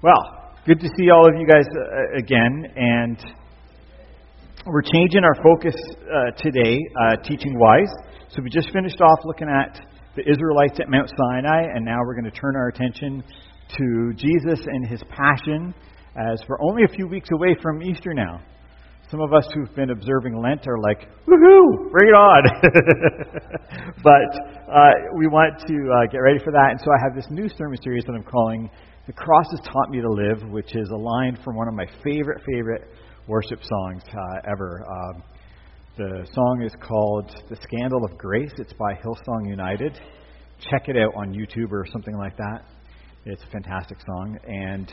Well, good to see all of you guys again, and we're changing our focus today, teaching wise. So we just finished off looking at the Israelites at Mount Sinai, and now we're going to turn our attention to Jesus and His Passion, as we're only a few weeks away from Easter now. Some of us who've been observing Lent are like, woohoo, bring it on. But we want to get ready for that, and so I have this new sermon series that I'm calling The Cross Has Taught Me to Live, which is a line from one of my favorite worship songs ever. The song is called The Scandal of Grace. It's by Hillsong United. Check it out on YouTube or something like that. It's a fantastic song. And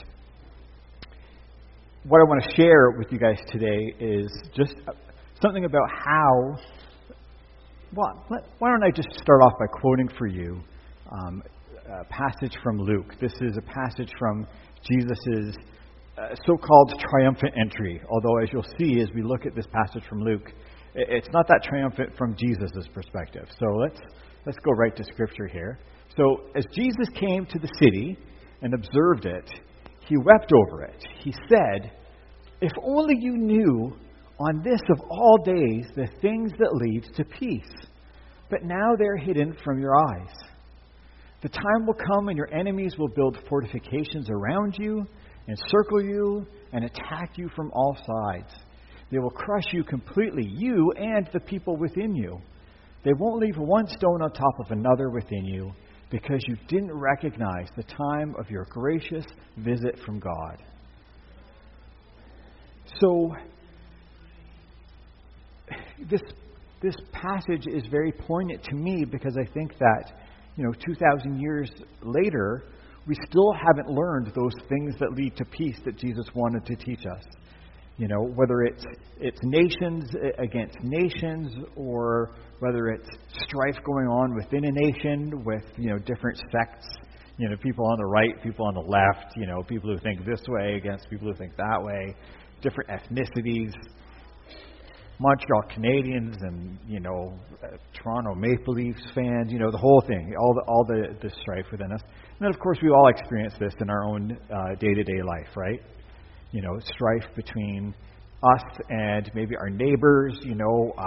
what I want to share with you guys today is just something about how... Well, why don't I just start off by quoting for you a passage from Luke. This is a passage from Jesus' so-called triumphant entry. Although, as you'll see as we look at this passage from Luke, it's not that triumphant from Jesus' perspective. So let's go right to Scripture here. So, as Jesus came to the city and observed it, He wept over it. He said, "If only you knew on this of all days the things that lead to peace. But now they're hidden from your eyes. The time will come when your enemies will build fortifications around you, encircle you, and attack you from all sides. They will crush you completely, you and the people within you. They won't leave one stone on top of another within you, because you didn't recognize the time of your gracious visit from God." So, this passage is very poignant to me because I think that, 2,000 years later, we still haven't learned those things that lead to peace that Jesus wanted to teach us. Whether it's nations against nations, or whether it's strife going on within a nation with, different sects, people on the right, people on the left, people who think this way against people who think that way, different ethnicities, Montreal Canadians and, Toronto Maple Leafs fans, the whole thing, all the strife within us. And then, of course, we all experience this in our own day-to-day life, right? Strife between us and maybe our neighbors. You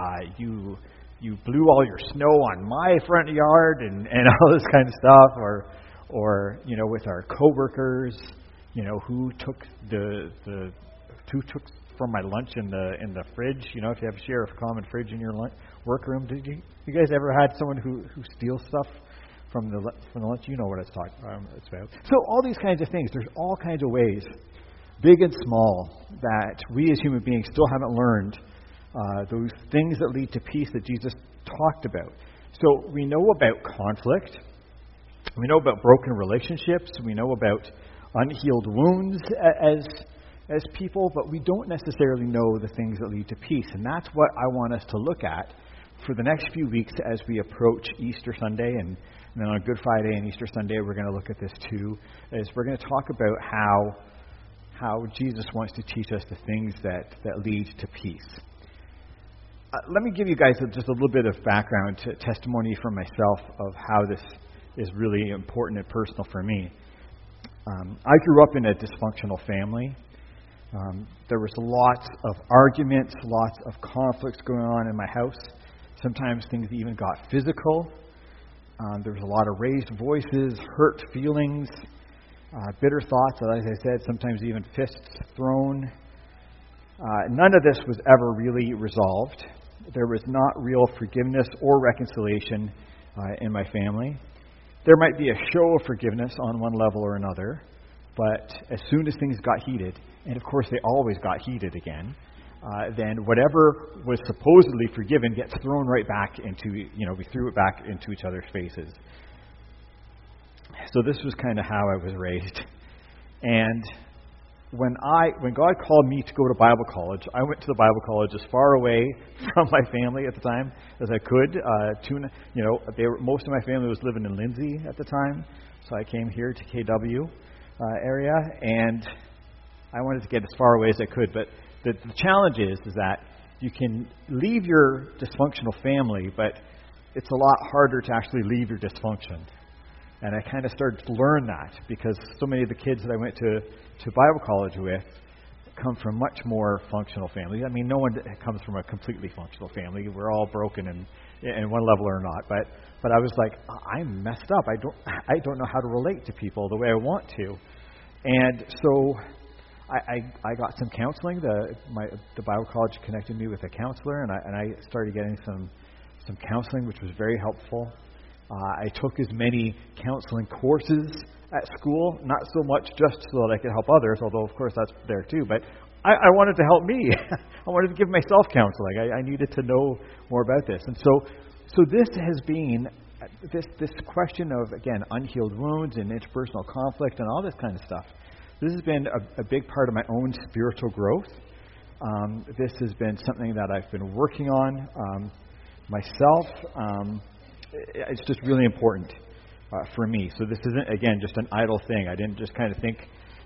blew all your snow on my front yard and all this kind of stuff, or with our coworkers, who took who took from my lunch in the fridge. If you have a share of common fridge in your workroom, did you guys ever had someone who steals stuff from the lunch? You know what it's about. So all these kinds of things. There's all kinds of ways, big and small, that we as human beings still haven't learned those things that lead to peace that Jesus talked about. So we know about conflict. We know about broken relationships. We know about unhealed wounds as people, but we don't necessarily know the things that lead to peace. And that's what I want us to look at for the next few weeks as we approach Easter Sunday. And then on Good Friday and Easter Sunday, we're going to look at this too, as we're going to talk about how Jesus wants to teach us the things that lead to peace. Let me give you guys just a little bit of background, testimony from myself of how this is really important and personal for me. I grew up in a dysfunctional family. There was lots of arguments, lots of conflicts going on in my house. Sometimes things even got physical. There was a lot of raised voices, hurt feelings, bitter thoughts, as I said, sometimes even fists thrown. None of this was ever really resolved. There was not real forgiveness or reconciliation in my family. There might be a show of forgiveness on one level or another, but as soon as things got heated, and of course they always got heated again, then whatever was supposedly forgiven gets thrown right back into, we threw it back into each other's faces. So this was kind of how I was raised. And when God called me to go to Bible college, I went to the Bible college as far away from my family at the time as I could. Most of my family was living in Lindsay at the time, so I came here to KW area, and I wanted to get as far away as I could. But the challenge is that you can leave your dysfunctional family, but it's a lot harder to actually leave your dysfunction. And I kind of started to learn that because so many of the kids that I went to Bible college with come from much more functional families. I mean, no one comes from a completely functional family. We're all broken in one level or not. But I was like, I'm messed up. I don't know how to relate to people the way I want to. And so I got some counseling. The Bible college connected me with a counselor, and I started getting some counseling, which was very helpful. I took as many counseling courses at school, not so much just so that I could help others, although of course that's there too, but I wanted to help me. I wanted to give myself counseling. I needed to know more about this. And so this has been, this question of, again, unhealed wounds and interpersonal conflict and all this kind of stuff, this has been a big part of my own spiritual growth. This has been something that I've been working on myself. It's just really important for me. So this isn't, again, just an idle thing. I didn't just kind of think,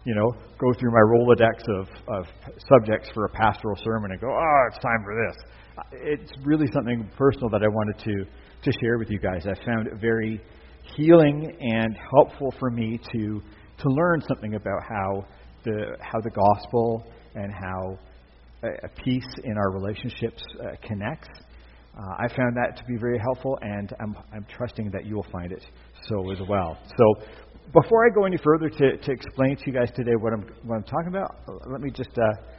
go through my Rolodex of subjects for a pastoral sermon and go, it's time for this. It's really something personal that I wanted to share with you guys. I found it very healing and helpful for me to learn something about how the gospel and how a peace in our relationships connects. I found that to be very helpful, and I'm trusting that you will find it so as well. So, before I go any further to explain to you guys today what I'm talking about, let me just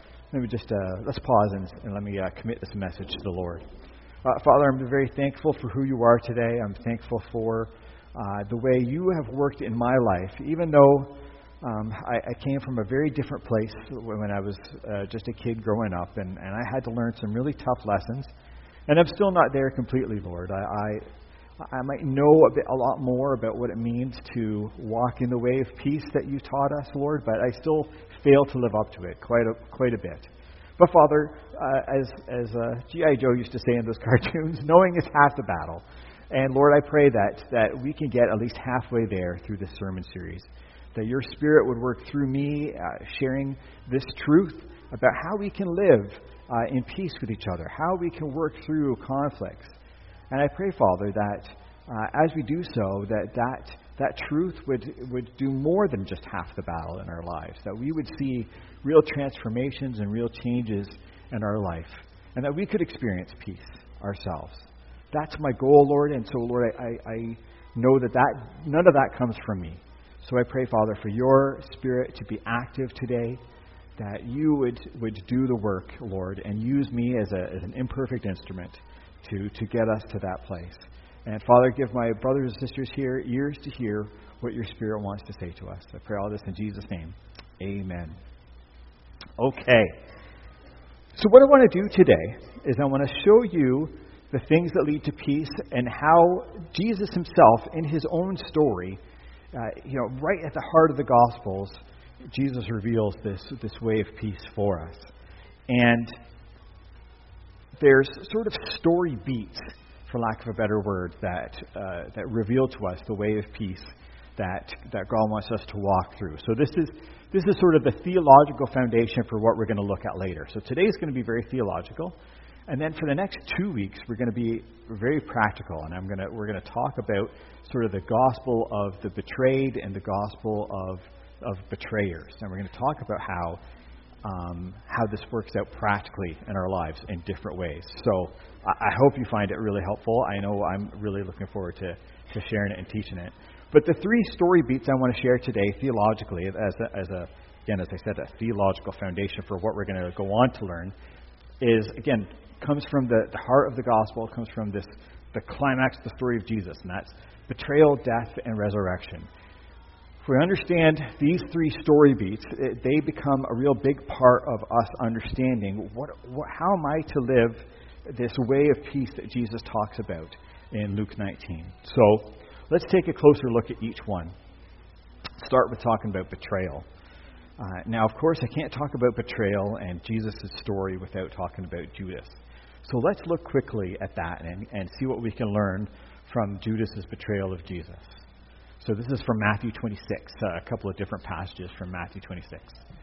let's pause and let me commit this message to the Lord. Father, I'm very thankful for who you are today. I'm thankful for the way you have worked in my life, even though I came from a very different place when I was just a kid growing up, and I had to learn some really tough lessons. And I'm still not there completely, Lord. I might know a lot more about what it means to walk in the way of peace that you taught us, Lord, but I still fail to live up to it quite a bit. But Father, as G.I. Joe used to say in those cartoons, knowing is half the battle. And Lord, I pray that we can get at least halfway there through this sermon series, that your Spirit would work through me, sharing this truth about how we can live in peace with each other, how we can work through conflicts. And I pray, Father, that as we do so, that truth would do more than just half the battle in our lives, that we would see real transformations and real changes in our life, and that we could experience peace ourselves. That's my goal, Lord, and so, Lord, I know that none of that comes from me. So I pray, Father, for your Spirit to be active today, that you would do the work, Lord, and use me as an imperfect instrument to get us to that place. And Father, give my brothers and sisters here ears to hear what your Spirit wants to say to us. I pray all this in Jesus' name. Amen. Okay. So what I want to do today is I want to show you the things that lead to peace and how Jesus himself, in his own story, right at the heart of the Gospels, Jesus reveals this way of peace for us. And there's sort of story beats, for lack of a better word, that reveal to us the way of peace that God wants us to walk through. So this is sort of the theological foundation for what we're going to look at later. So today's going to be very theological. And then for the next 2 weeks, we're going to be very practical, and we're going to talk about sort of the gospel of the betrayed and the gospel of betrayers, and we're going to talk about how this works out practically in our lives in different ways. So I hope you find it really helpful. I know I'm really looking forward to sharing it and teaching it. But the three story beats I want to share today theologically, as I said, a theological foundation for what we're going to go on to learn, comes from the heart of the gospel, comes from the climax of the story of Jesus, and that's betrayal, death, and resurrection. If we understand these three story beats, they become a real big part of us understanding how am I to live this way of peace that Jesus talks about in Luke 19. So let's take a closer look at each one. Start with talking about betrayal. Now, of course, I can't talk about betrayal and Jesus' story without talking about Judas. So let's look quickly at that and see what we can learn from Judas' betrayal of Jesus. So this is from Matthew 26, a couple of different passages from Matthew 26.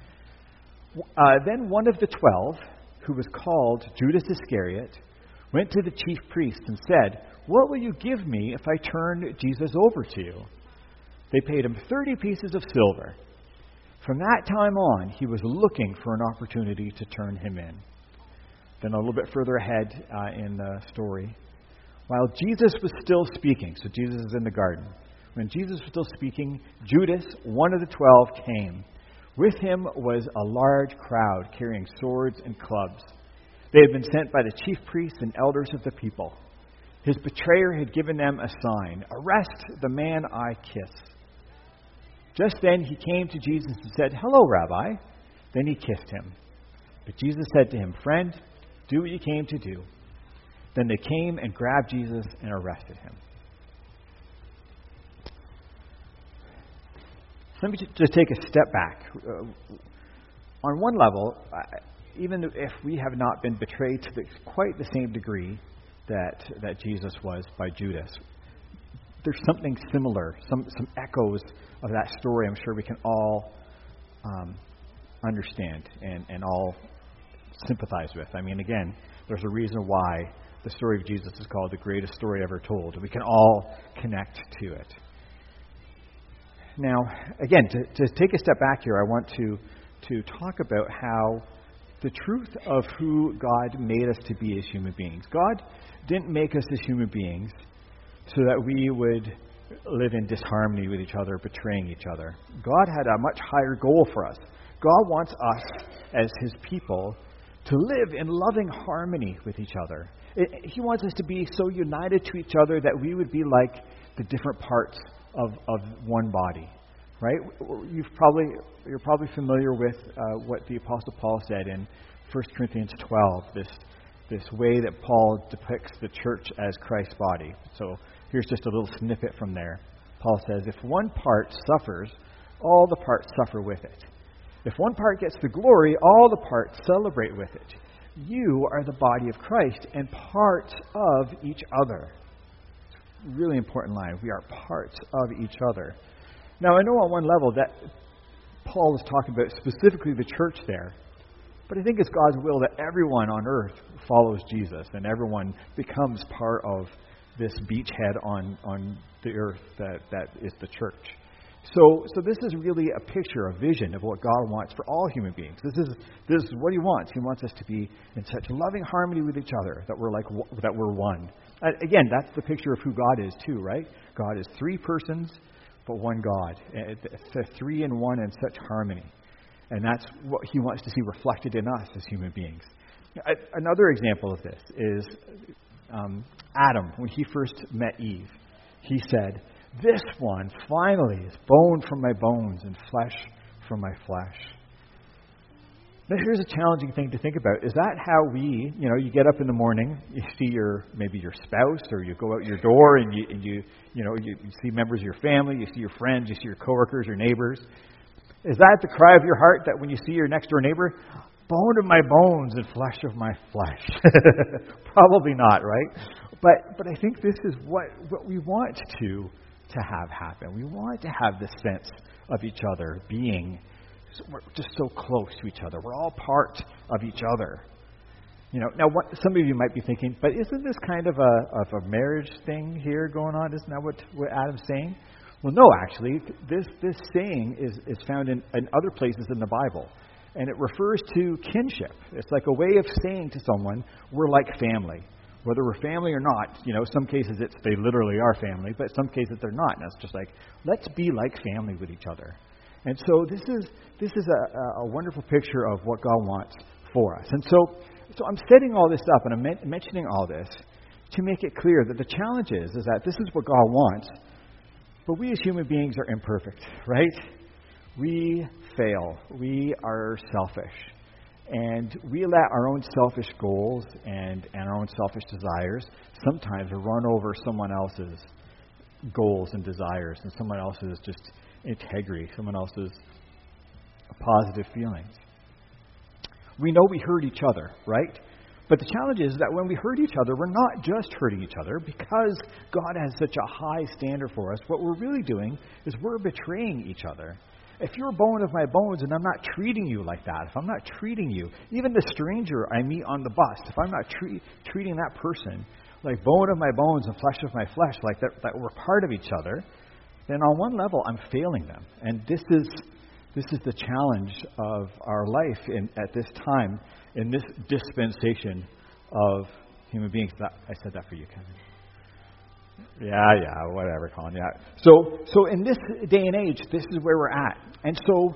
Then one of the 12, who was called Judas Iscariot, went to the chief priests and said, "What will you give me if I turn Jesus over to you?" They paid him 30 pieces of silver. From that time on, he was looking for an opportunity to turn him in. Then a little bit further ahead in the story, while Jesus was still speaking, so Jesus is in the garden. When Jesus was still speaking, Judas, one of the 12, came. With him was a large crowd carrying swords and clubs. They had been sent by the chief priests and elders of the people. His betrayer had given them a sign, "Arrest the man I kiss." Just then he came to Jesus and said, "Hello, Rabbi." Then he kissed him. But Jesus said to him, "Friend, do what you came to do." Then they came and grabbed Jesus and arrested him. Let me just take a step back. On one level, even if we have not been betrayed to quite the same degree that Jesus was by Judas, there's something similar, some echoes of that story I'm sure we can all understand and all sympathize with. I mean, again, there's a reason why the story of Jesus is called the greatest story ever told. We can all connect to it. Now, again, to take a step back here, I want to talk about how the truth of who God made us to be as human beings. God didn't make us as human beings so that we would live in disharmony with each other, betraying each other. God had a much higher goal for us. God wants us as His people to live in loving harmony with each other. He wants us to be so united to each other that we would be like the different parts of one body, right? You're probably familiar with what the Apostle Paul said in 1 Corinthians 12, this way that Paul depicts the church as Christ's body. So here's just a little snippet from there. Paul says, "If one part suffers, all the parts suffer with it. If one part gets the glory, all the parts celebrate with it. You are the body of Christ and parts of each other." Really important line. We are parts of each other. Now, I know on one level that Paul is talking about specifically the church there, but I think it's God's will that everyone on earth follows Jesus and everyone becomes part of this beachhead on the earth that is the church. So this is really a picture, a vision of what God wants for all human beings. This is what He wants. He wants us to be in such loving harmony with each other that we're one. Again, that's the picture of who God is too, right? God is three persons, but one God. It's a three in one in such harmony. And that's what He wants to see reflected in us as human beings. Another example of this is Adam, when he first met Eve. He said, "This one finally is bone from my bones and flesh from my flesh." Now here's a challenging thing to think about. Is that how you get up in the morning, you see maybe your spouse, or you go out your door and you see members of your family, you see your friends, you see your coworkers, your neighbors. Is that the cry of your heart that when you see your next door neighbor, bone of my bones and flesh of my flesh? Probably not, right? But I think this is what we want to have happen. We want to have this sense of each other being just so close to each other. We're all part of each other. Now some of you might be thinking, but isn't this kind of a marriage thing here going on? Isn't that what Adam's saying? Well, no, actually, this saying is found in other places in the Bible, and it refers to kinship. It's like a way of saying to someone, we're like family. Whether we're family or not, some cases they literally are family, but some cases they're not. And it's just like, let's be like family with each other. And so this is a wonderful picture of what God wants for us. And so I'm setting all this up and I'm mentioning all this to make it clear that the challenge is that this is what God wants, but we as human beings are imperfect, right? We fail. We are selfish. And we let our own selfish goals and our own selfish desires sometimes run over someone else's goals and desires and someone else's just integrity, someone else's positive feelings. We know we hurt each other, right? But the challenge is that when we hurt each other, we're not just hurting each other because God has such a high standard for us. What we're really doing is we're betraying each other. If you're a bone of my bones and I'm not treating you like that, if I'm not treating you, even the stranger I meet on the bus, if I'm not treating that person like bone of my bones and flesh of my flesh, like that we're part of each other, then on one level I'm failing them. And this is the challenge of our life at this time, in this dispensation of human beings. I said that for you, Kevin. Yeah, whatever, Colin. Yeah. So in this day and age, this is where we're at. And so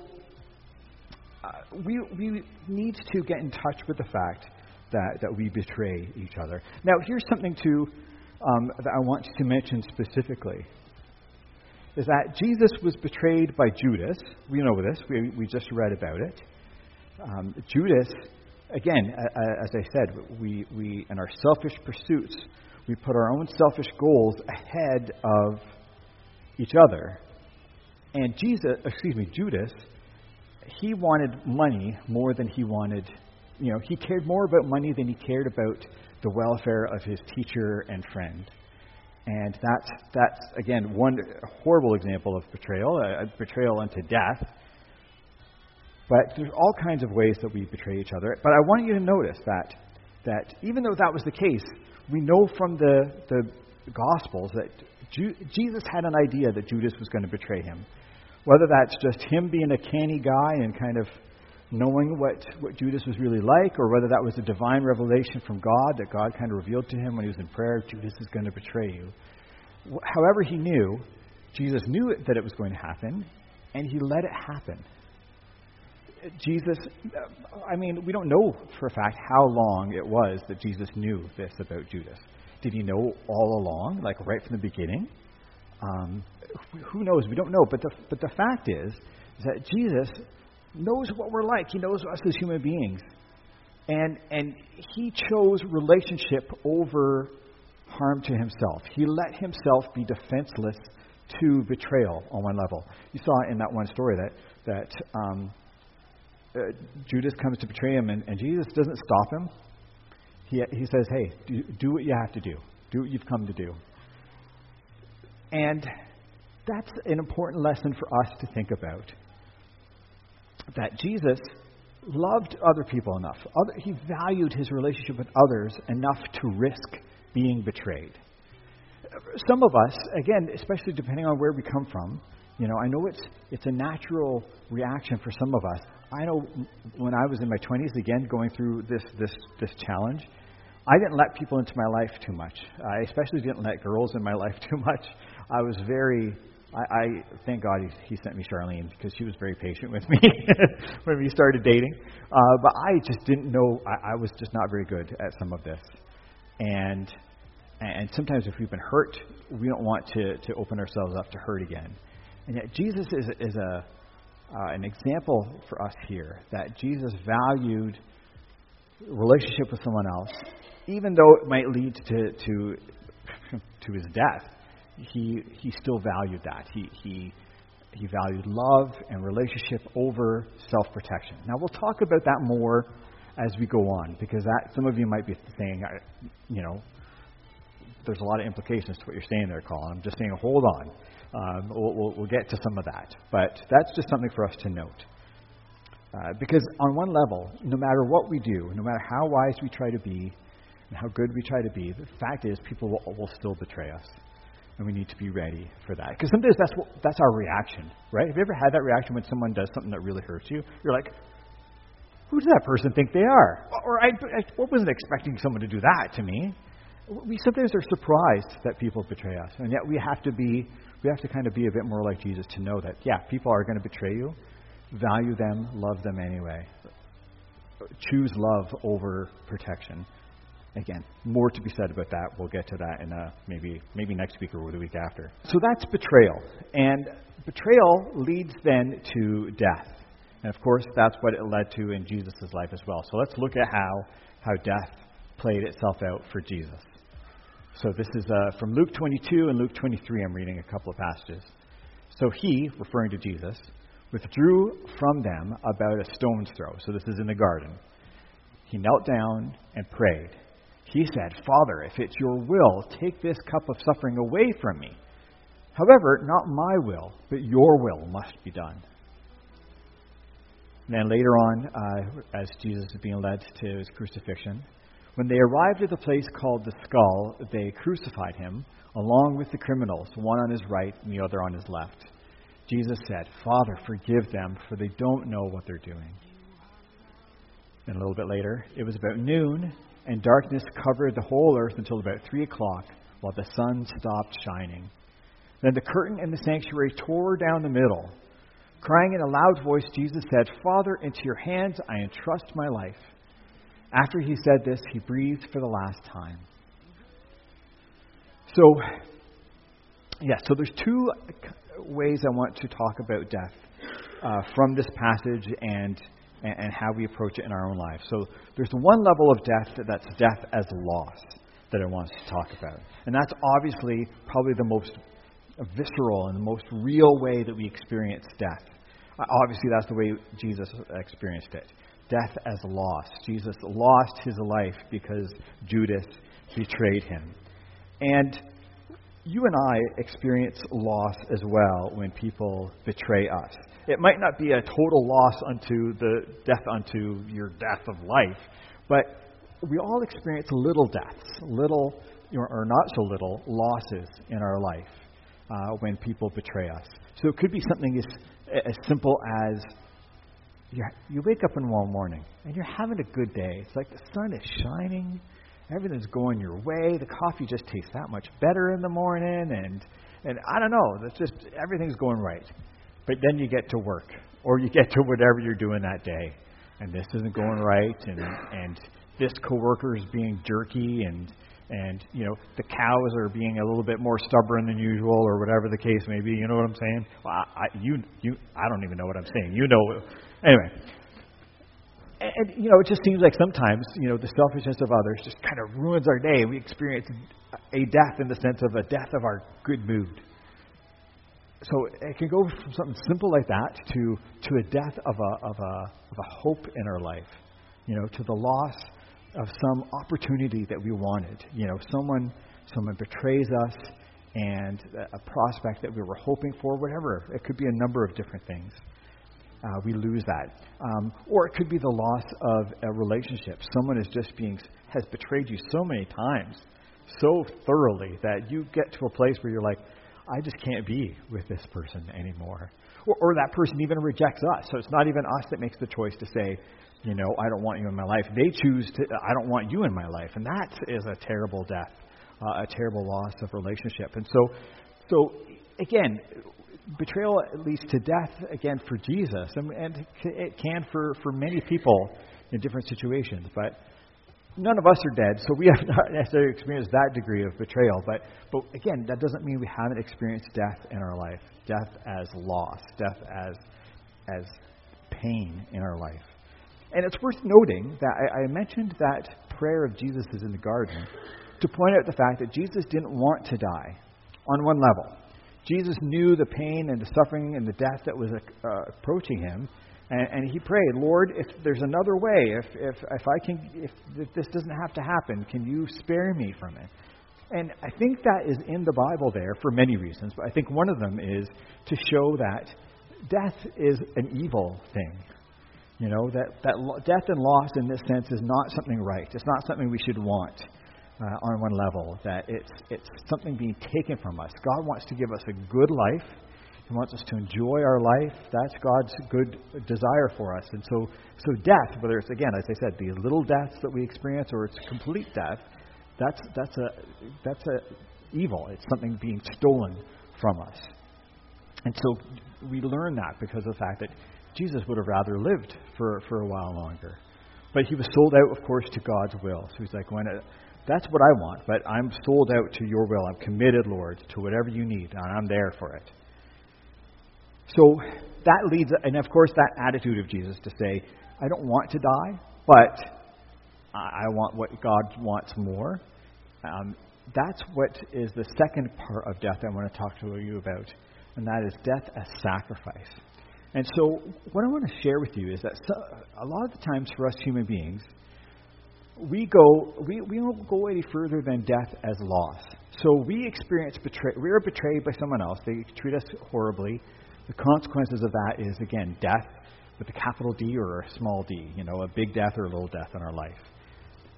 we need to get in touch with the fact that we betray each other. Now, here's something that I want to mention specifically, is that Jesus was betrayed by Judas. We know this. We just read about it. Judas, again, as I said, we in our selfish pursuits, we put our own selfish goals ahead of each other. And Judas, he wanted money more than he wanted. He cared more about money than he cared about the welfare of his teacher and friend. And that's again, one horrible example of betrayal, a betrayal unto death. But there's all kinds of ways that we betray each other. But I want you to notice that even though that was the case, we know from the Gospels that Jesus had an idea that Judas was going to betray him. Whether that's just him being a canny guy and kind of knowing what Judas was really like, or whether that was a divine revelation from God that God kind of revealed to him when he was in prayer, Judas is going to betray you. However he knew, Jesus knew that it was going to happen, and he let it happen. Jesus, we don't know for a fact how long it was that Jesus knew this about Judas. Did he know all along, like right from the beginning? Who knows? We don't know. But the fact is that Jesus knows what we're like. He knows us as human beings. And he chose relationship over harm to himself. He let himself be defenseless to betrayal on one level. You saw in that one story that Judas comes to betray him, and Jesus doesn't stop him. He says, hey, do what you have to do. Do what you've come to do. And that's an important lesson for us to think about. That Jesus loved other people enough. He valued his relationship with others enough to risk being betrayed. Some of us, again, especially depending on where we come from, I know it's a natural reaction for some of us. I know when I was in my 20s, again, going through this challenge, I didn't let people into my life too much. I especially didn't let girls in my life too much. I was I thank God he sent me Charlene, because she was very patient with me when we started dating. But I just didn't know, I was just not very good at some of this. And sometimes if we've been hurt, we don't want to open ourselves up to hurt again. And yet Jesus is an example for us here, that Jesus valued relationship with someone else, even though it might lead to his death. He still valued that. He valued love and relationship over self-protection. Now we'll talk about that more as we go on, because some of you might be saying, there's a lot of implications to what you're saying there, Colin. I'm just saying, hold on. We'll get to some of that. But that's just something for us to note. Because on one level, no matter what we do, no matter how wise we try to be and how good we try to be, the fact is people will still betray us. And we need to be ready for that. Because sometimes that's our reaction, right? Have you ever had that reaction when someone does something that really hurts you? You're like, who does that person think they are? Or I wasn't expecting someone to do that to me. We sometimes are surprised that people betray us. And yet we have to kind of be a bit more like Jesus to know that, yeah, people are going to betray you. Value them, love them anyway. Choose love over protection. Again, more to be said about that. We'll get to that in maybe next week or the week after. So that's betrayal. And betrayal leads then to death. And of course, that's what it led to in Jesus' life as well. So let's look at how death played itself out for Jesus. So this is from Luke 22 and Luke 23. I'm reading a couple of passages. So he, referring to Jesus, withdrew from them about a stone's throw. So this is in the garden. He knelt down and prayed. He said, Father, if it's your will, take this cup of suffering away from me. However, not my will, but your will must be done. And then later on, as Jesus is being led to his crucifixion, When they arrived at the place called the Skull, they crucified him, along with the criminals, one on his right and the other on his left. Jesus said, "Father, forgive them, for they don't know what they're doing." And a little bit later, it was about noon, and darkness covered the whole earth until about 3 o'clock, while the sun stopped shining. Then the curtain in the sanctuary tore down the middle. Crying in a loud voice, Jesus said, "Father, into your hands I entrust my life." After he said this, he breathed for the last time. So there's two ways I want to talk about death from this passage and how we approach it in our own lives. So there's one level of death that's death as loss that I want to talk about. And that's obviously probably the most visceral and the most real way that we experience death. Obviously, that's the way Jesus experienced it. Death as loss. Jesus lost his life because Judas betrayed him. And you and I experience loss as well when people betray us. It might not be a total loss unto the death unto your death of life, but we all experience little deaths, little or not so little losses in our life when people betray us. So it could be something as simple as you wake up in one morning and you're having a good day. It's like the sun is shining, everything's going your way, the coffee just tastes that much better in the morning, and I don't know, that's just everything's going right. But then you get to work, or you get to whatever you're doing that day, and this isn't going right, and this coworker is being jerky, and the cows are being a little bit more stubborn than usual, or whatever the case may be. You know what I'm saying? Well, I don't even know what I'm saying. You know. Anyway, and it just seems like sometimes the selfishness of others just kind of ruins our day. We experience a death in the sense of a death of our good mood. So it can go from something simple like that to a death of a hope in our life. To the loss of some opportunity that we wanted. Someone betrays us, and a prospect that we were hoping for, whatever. It could be a number of different things. We lose that. Or it could be the loss of a relationship. Someone has betrayed you so many times, so thoroughly, that you get to a place where you're like, I just can't be with this person anymore. Or that person even rejects us. So it's not even us that makes the choice to say, I don't want you in my life. They choose to, I don't want you in my life. And that is a terrible death, a terrible loss of relationship. And so again, betrayal leads to death, again, for Jesus. And it can for many people in different situations. But none of us are dead, so we have not necessarily experienced that degree of betrayal. But again, that doesn't mean we haven't experienced death in our life. Death as loss. Death as pain in our life. And it's worth noting that I mentioned that prayer of Jesus is in the garden to point out the fact that Jesus didn't want to die on one level. Jesus knew the pain and the suffering and the death that was approaching him, and he prayed, Lord, if there's another way, if this doesn't have to happen, can you spare me from it? And I think that is in the Bible there for many reasons, but I think one of them is to show that death is an evil thing. That death and loss in this sense is not something right. It's not something we should want on one level, that it's something being taken from us. God wants to give us a good life. He wants us to enjoy our life. That's God's good desire for us. And so death, whether it's, again, as I said, the little deaths that we experience or it's complete death, that's a evil. It's something being stolen from us. And so we learn that because of the fact that Jesus would have rather lived for a while longer. But he was sold out, of course, to God's will. So he's like, that's what I want, but I'm sold out to your will. I'm committed, Lord, to whatever you need, and I'm there for it. So that leads, and of course, that attitude of Jesus to say, I don't want to die, but I want what God wants more. That's what is the second part of death I want to talk to you about, and that is death as sacrifice. And so what I want to share with you is that a lot of the times for us human beings, we don't go any further than death as loss. So we experience we are betrayed by someone else. They treat us horribly. The consequences of that is, again, death with a capital D or a small d, a big death or a little death in our life.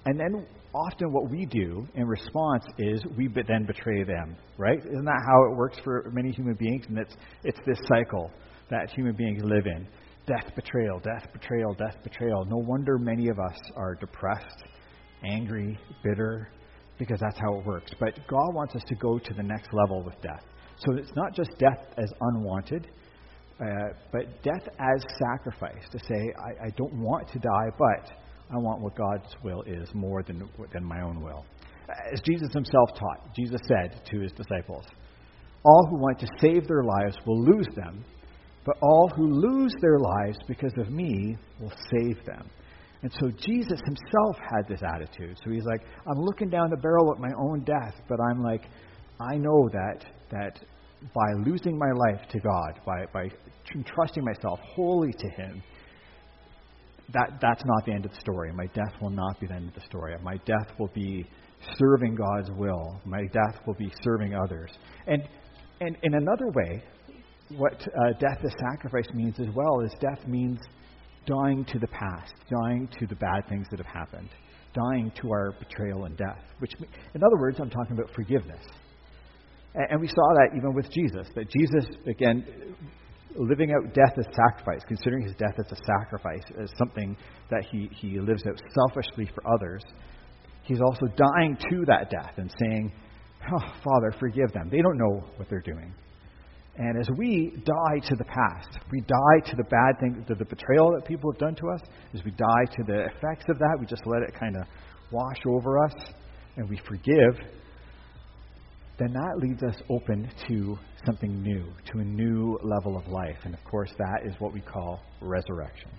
And then often what we do in response is we then betray them, right? Isn't that how it works for many human beings? And it's this cycle that human beings live in. Death, betrayal, death, betrayal, death, betrayal. No wonder many of us are depressed, angry, bitter, because that's how it works. But God wants us to go to the next level with death. So it's not just death as unwanted, but death as sacrifice, to say, I don't want to die, but I want what God's will is more than my own will. As Jesus himself taught, Jesus said to his disciples, all who want to save their lives will lose them, but all who lose their lives because of me will save them. And so Jesus himself had this attitude. So he's like, I'm looking down the barrel at my own death, but I'm like, I know that by losing my life to God, by entrusting myself wholly to him, that's not the end of the story. My death will not be the end of the story. My death will be serving God's will. My death will be serving others. And in another way, what death as sacrifice means as well is death means dying to the past, dying to the bad things that have happened, dying to our betrayal and death. Which, in other words, I'm talking about forgiveness. And we saw that even with Jesus, that Jesus, again, living out death as sacrifice, considering his death as a sacrifice, as something that he lives out selfishly for others, he's also dying to that death and saying, oh, Father, forgive them. They don't know what they're doing. And as we die to the past, we die to the bad thing, to the betrayal that people have done to us, as we die to the effects of that, we just let it kind of wash over us, and we forgive, then that leaves us open to something new, to a new level of life. And of course, that is what we call resurrection.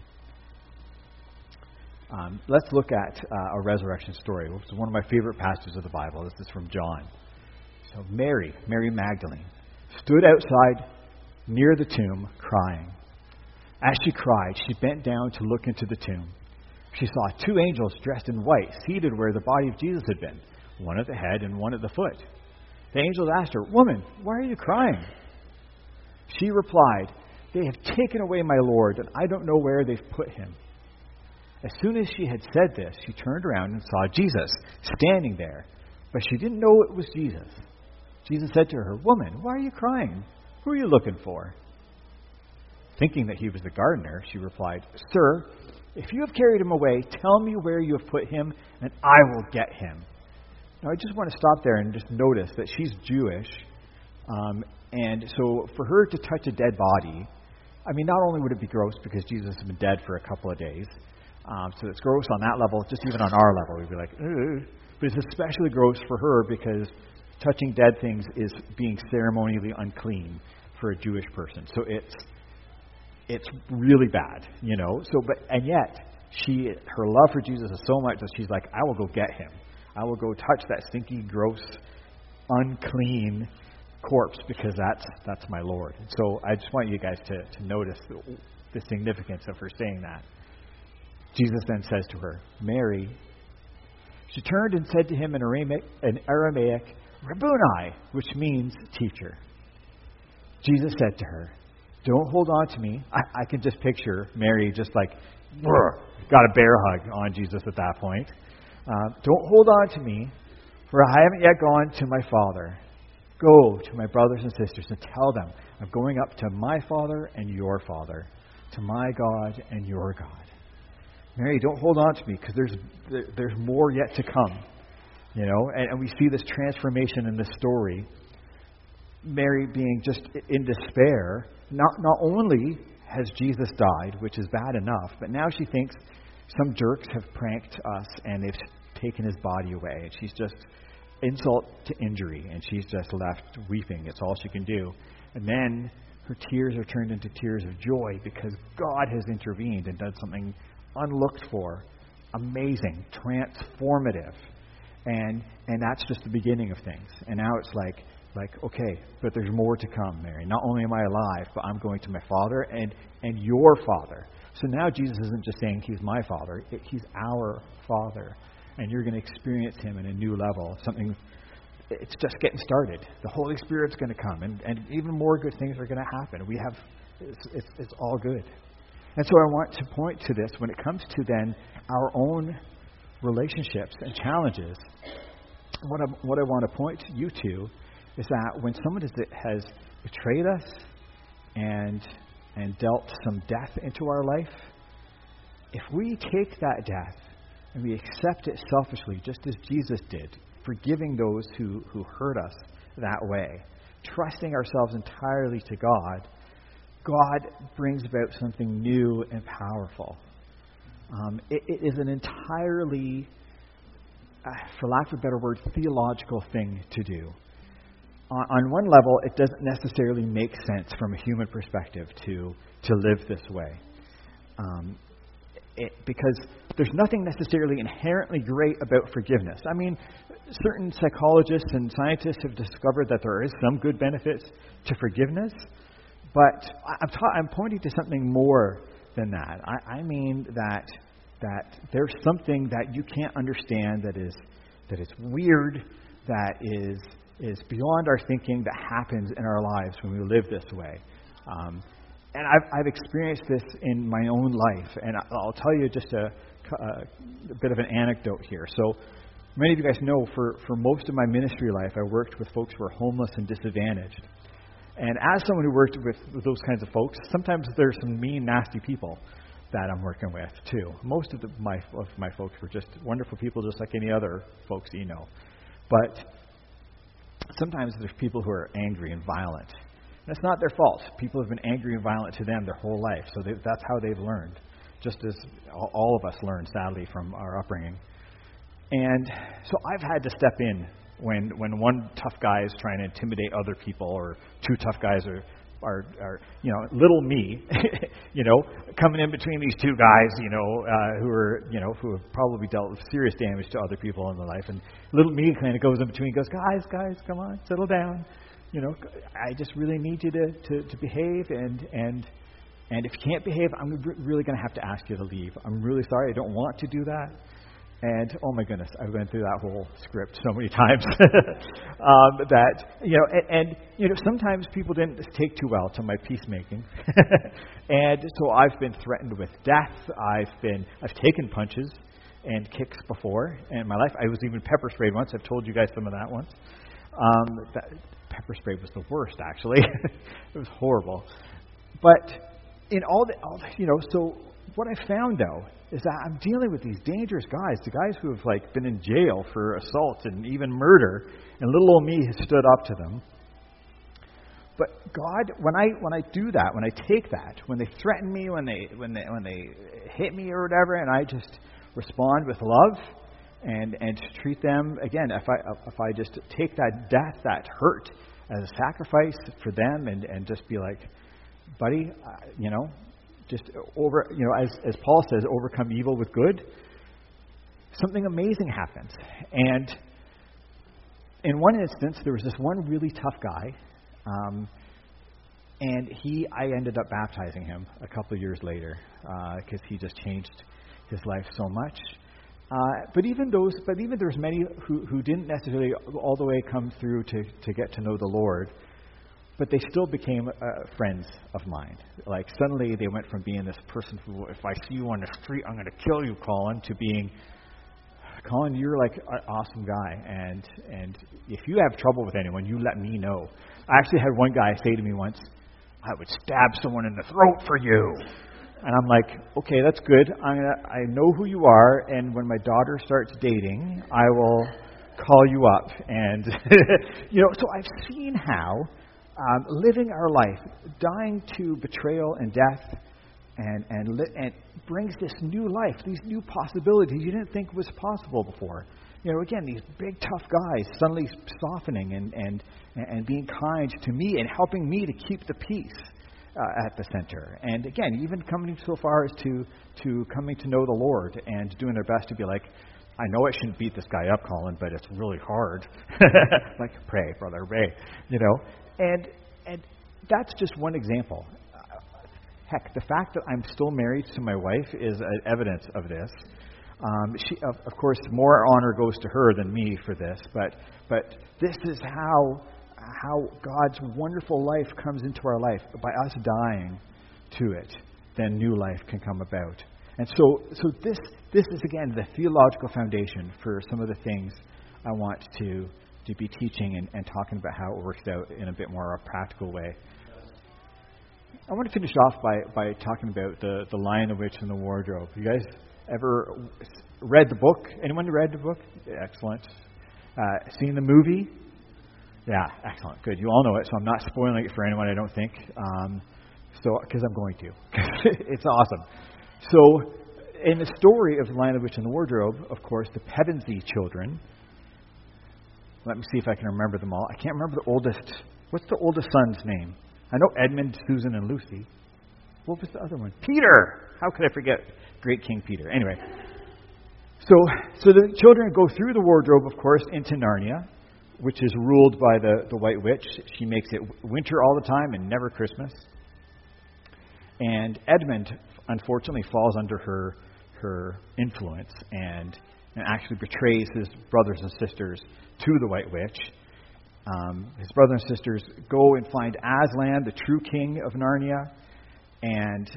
Let's look at a resurrection story, which is one of my favorite passages of the Bible. This is from John. So Mary Magdalene, stood outside near the tomb crying. As she cried, she bent down to look into the tomb. She saw two angels dressed in white seated where the body of Jesus had been, one at the head and one at the foot. The angels asked her, "Woman, why are you crying?" She replied, "They have taken away my Lord, and I don't know where they've put him." As soon as she had said this, she turned around and saw Jesus standing there, but she didn't know it was Jesus. Jesus said to her, "Woman, why are you crying? Who are you looking for?" Thinking that he was the gardener, she replied, "Sir, if you have carried him away, tell me where you have put him, and I will get him." Now, I just want to stop there and just notice that she's Jewish, and so for her to touch a dead body, I mean, not only would it be gross because Jesus has been dead for a couple of days, so it's gross on that level, just even on our level, we'd be like, ugh. But it's especially gross for her because touching dead things is being ceremonially unclean for a Jewish person. So it's really bad, you know. And yet her love for Jesus is so much that she's like, I will go get him. I will go touch that stinky, gross, unclean corpse because that's my Lord. And so I just want you guys to notice the significance of her saying that. Jesus then says to her, "Mary." She turned and said to him in Aramaic, "Rabboni," which means teacher. Jesus said to her, "Don't hold on to me." I can just picture Mary just like, got a bear hug on Jesus at that point. "Don't hold on to me, for I haven't yet gone to my Father. Go to my brothers and sisters and tell them I'm going up to my Father and your Father, to my God and your God." Mary, don't hold on to me because there's more yet to come. You know, and we see this transformation in this story. Mary being just in despair. Not only has Jesus died, which is bad enough, but now she thinks some jerks have pranked us and they've taken his body away. And she's just insult to injury, and she's just left weeping. It's all she can do. And then her tears are turned into tears of joy because God has intervened and done something unlooked for, amazing, transformative. And that's just the beginning of things. And now it's like, okay, but there's more to come, Mary. Not only am I alive, but I'm going to my Father and your Father. So now Jesus isn't just saying he's my Father, he's our Father. And you're going to experience him in a new level. It's just getting started. The Holy Spirit's going to come, and even more good things are going to happen. It's all good. And so I want to point to this when it comes to then our own relationships and challenges, what I want to point you to is that when someone has betrayed us and dealt some death into our life, if we take that death and we accept it selfishly, just as Jesus did, forgiving those who hurt us that way, trusting ourselves entirely to God, God brings about something new and powerful. It is an entirely, for lack of a better word, theological thing to do. On one level, it doesn't necessarily make sense from a human perspective to live this way. Because there's nothing necessarily inherently great about forgiveness. I mean, certain psychologists and scientists have discovered that there is some good benefits to forgiveness, but I'm pointing to something more than that. I mean that there's something that you can't understand that is weird, that is beyond our thinking, that happens in our lives when we live this way. And I've experienced this in my own life, and I'll tell you just a bit of an anecdote here. So many of you guys know for most of my ministry life, I worked with folks who were homeless and disadvantaged. And as someone who worked with those kinds of folks, sometimes there's some mean, nasty people that I'm working with too. Most of my folks were just wonderful people, just like any other folks you know. But sometimes there's people who are angry and violent. And it's not their fault. People have been angry and violent to them their whole life, so that's how they've learned, just as all of us learn, sadly, from our upbringing. And so I've had to step in when one tough guy is trying to intimidate other people, or two tough guys are little me, coming in between these two guys, who have probably dealt with serious damage to other people in their life, and little me kind of goes in between, goes, guys, come on, settle down. I just really need you to behave, and if you can't behave, I'm really going to have to ask you to leave. I'm really sorry, I don't want to do that. And oh my goodness, I've been through that whole script so many times sometimes people didn't take too well to my peacemaking, and so I've been threatened with death. I've taken punches and kicks before in my life. I was even pepper sprayed once. I've told you guys some of that once. That pepper spray was the worst, actually. It was horrible. But in so what I found though is that I'm dealing with these dangerous guys, the guys who have been in jail for assault and even murder, and little old me has stood up to them. But God, when I do that, when I take that, when they threaten me, when they hit me or whatever, and I just respond with love and treat them again, if I just take that death, that hurt, as a sacrifice for them, and just be like, buddy, just as Paul says, overcome evil with good, something amazing happens. And in one instance, there was this one really tough guy, and I ended up baptizing him a couple of years later, because he just changed his life so much. But even there's many who didn't necessarily all the way come through to get to know the Lord, but they still became friends of mine. Suddenly they went from being this person who, if I see you on the street, I'm going to kill you, Colin, to being, Colin, you're an awesome guy, and if you have trouble with anyone, you let me know. I actually had one guy say to me once, I would stab someone in the throat for you. And I'm like, okay, that's good. I know who you are, and when my daughter starts dating, I will call you up. And so I've seen how living our life, dying to betrayal and death, and brings this new life, these new possibilities you didn't think was possible before. Again, these big tough guys suddenly softening and being kind to me and helping me to keep the peace at the center. And again, even coming so far as to coming to know the Lord and doing their best to be like, I know I shouldn't beat this guy up, Colin, but it's really hard. Pray, brother, pray. And that's just one example. Heck, the fact that I'm still married to my wife is evidence of this. She, of course, more honor goes to her than me for this, but this is how God's wonderful life comes into our life. By us dying to it, then new life can come about. And so this is, again, the theological foundation for some of the things I want to be teaching and talking about how it works out in a bit more of a practical way. I want to finish off by talking about the Lion, the Witch, and the Wardrobe. You guys ever read the book? Anyone read the book? Excellent. Seen the movie? Yeah, excellent. Good. You all know it, so I'm not spoiling it for anyone, I don't think. Because I'm going to. It's awesome. So, in the story of the Lion, the Witch, and the Wardrobe, of course, the Pevensey children. Let me see if I can remember them all. I can't remember the oldest. What's the oldest son's name? I know Edmund, Susan, and Lucy. What was the other one? Peter! How could I forget great King Peter? Anyway. So the children go through the wardrobe, of course, into Narnia, which is ruled by the White Witch. She makes it winter all the time and never Christmas. And Edmund, unfortunately, falls under her influence and actually betrays his brothers and sisters to the White Witch. His brothers and sisters go and find Aslan, the true king of Narnia, and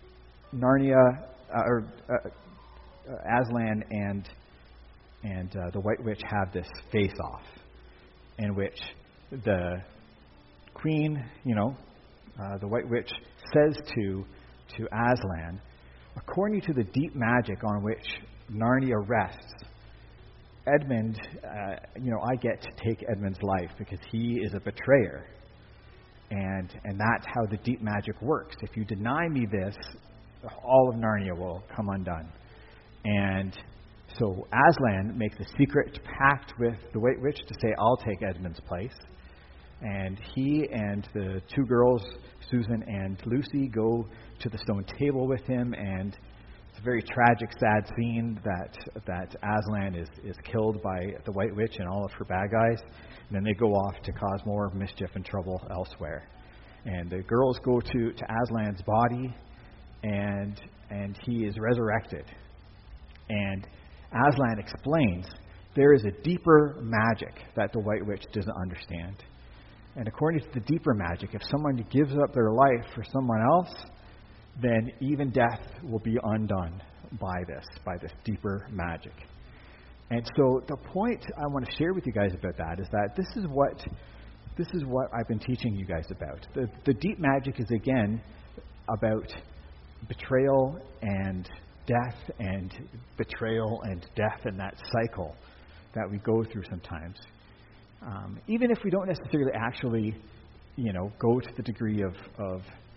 Aslan and the White Witch have this face-off, in which the queen, the White Witch says to Aslan, according to the deep magic on which Narnia rests, Edmund, I get to take Edmund's life because he is a betrayer. And that's how the deep magic works. If you deny me this, all of Narnia will come undone. And so Aslan makes a secret pact with the White Witch to say, I'll take Edmund's place. And he and the two girls, Susan and Lucy, go to the stone table with him, and it's a very tragic, sad scene that Aslan is killed by the White Witch and all of her bad guys. And then they go off to cause more mischief and trouble elsewhere. And the girls go to Aslan's body, and he is resurrected. And Aslan explains there is a deeper magic that the White Witch doesn't understand. And according to the deeper magic, if someone gives up their life for someone else, then even death will be undone by this deeper magic. And so the point I want to share with you guys about that is that this is what I've been teaching you guys about. The deep magic is, again, about betrayal and death and betrayal and death and that cycle that we go through sometimes. Even if we don't necessarily actually, go to the degree of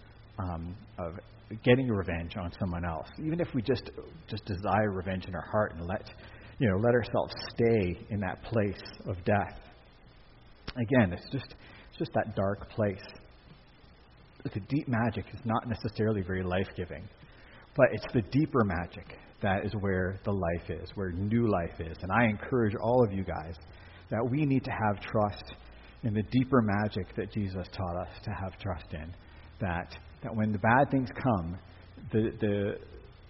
getting revenge on someone else, even if we just desire revenge in our heart and let ourselves stay in that place of death. Again, it's just that dark place. The deep magic is not necessarily very life-giving, but it's the deeper magic that is where the life is, where new life is. And I encourage all of you guys that we need to have trust in the deeper magic that Jesus taught us to have trust in. That when the bad things come, the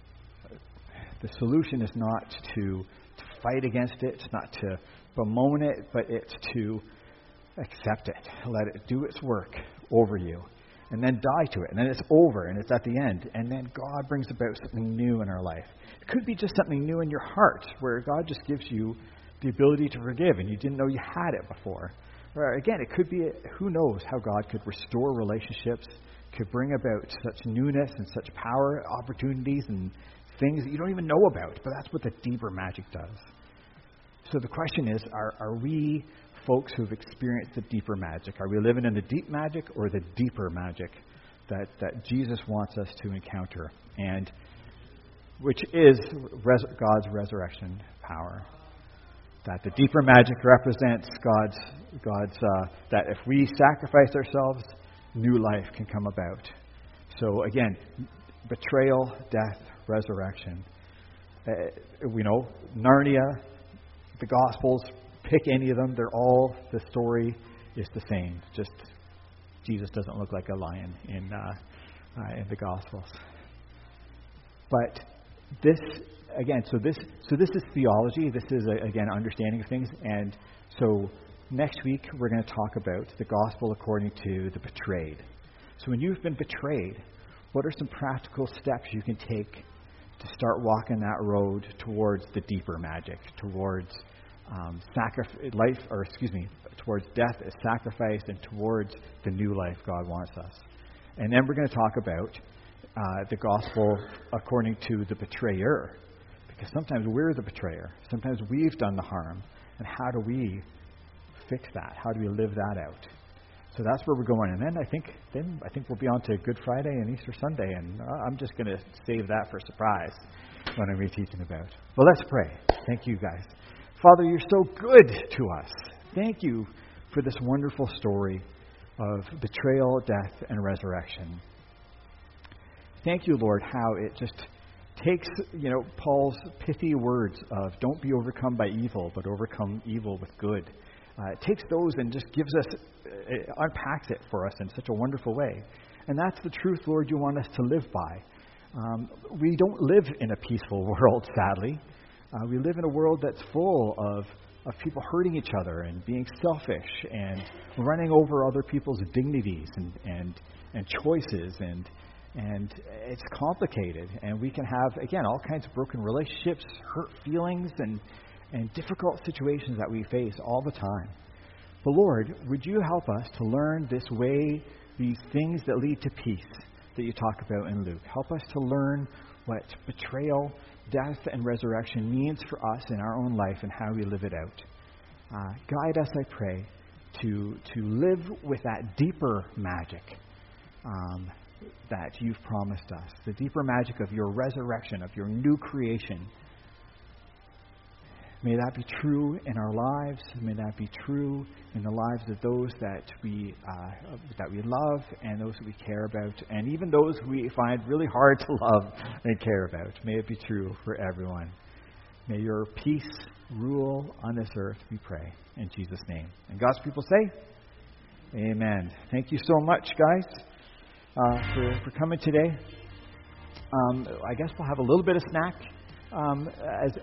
solution is not to fight against it, it's not to bemoan it, but it's to accept it, let it do its work over you, and then die to it, and then it's over, and it's at the end, and then God brings about something new in our life. It could be just something new in your heart, where God just gives you the ability to forgive, and you didn't know you had it before. Or again, it could be, who knows how God could restore relationships, could bring about such newness and such power, opportunities, and things that you don't even know about, but that's what the deeper magic does. So the question is, are we folks who've experienced the deeper magic? Are we living in the deep magic or the deeper magic that Jesus wants us to encounter, and which is God's resurrection power? That the deeper magic represents God's that if we sacrifice ourselves, new life can come about. So again, betrayal, death, resurrection. We know Narnia, the Gospels, pick any of them, they're all, the story is the same. Just Jesus doesn't look like a lion in the Gospels. But this, again, so this is theology. This is, again, understanding of things. And so next week we're going to talk about the gospel according to the betrayed. So when you've been betrayed, what are some practical steps you can take to start walking that road towards the deeper magic, towards towards death as sacrifice, and towards the new life God wants us. And then we're going to talk about the gospel according to the betrayer, because sometimes we're the betrayer. Sometimes we've done the harm, and how do we fix that? How do we live that out? So that's where we're going. And then I think we'll be on to Good Friday and Easter Sunday, and I'm just going to save that for surprise when I'm teaching about. Well, let's pray. Thank you, guys. Father, you're so good to us. Thank you for this wonderful story of betrayal, death, and resurrection. Thank you, Lord, how it just takes, Paul's pithy words of don't be overcome by evil, but overcome evil with good. It takes those and just gives us, unpacks it for us in such a wonderful way. And that's the truth, Lord, you want us to live by. We don't live in a peaceful world, sadly. We live in a world that's full of people hurting each other and being selfish and running over other people's dignities and choices, and it's complicated. And we can have, again, all kinds of broken relationships, hurt feelings, and difficult situations that we face all the time. But Lord, would you help us to learn this way, these things that lead to peace that you talk about in Luke. Help us to learn what betrayal, death, and resurrection means for us in our own life and how we live it out. Guide us, I pray, to live with that deeper magic that you've promised us, the deeper magic of your resurrection, of your new creation. May that be true in our lives. May that be true in the lives of those that we love and those that we care about, and even those we find really hard to love and care about. May it be true for everyone. May your peace rule on this earth, we pray, in Jesus' name. And God's people say, amen. Thank you so much, guys, for coming today. I guess we'll have a little bit of snack as